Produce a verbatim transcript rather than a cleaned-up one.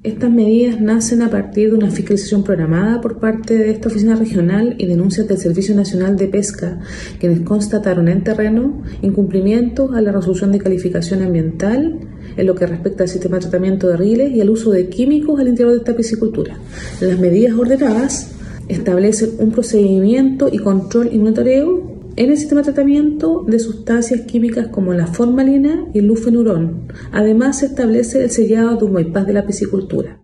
Estas medidas nacen a partir de una fiscalización programada por parte de esta oficina regional y denuncias del Servicio Nacional de Pesca, quienes constataron en terreno incumplimientos a la resolución de calificación ambiental en lo que respecta al sistema de tratamiento de riles y al uso de químicos al interior de esta piscicultura. Las medidas ordenadas establecen un procedimiento y control y monitoreo en el sistema de tratamiento de sustancias químicas como la formalina y el lufenurón. Además, se establece el sellado de un bypass de la piscicultura.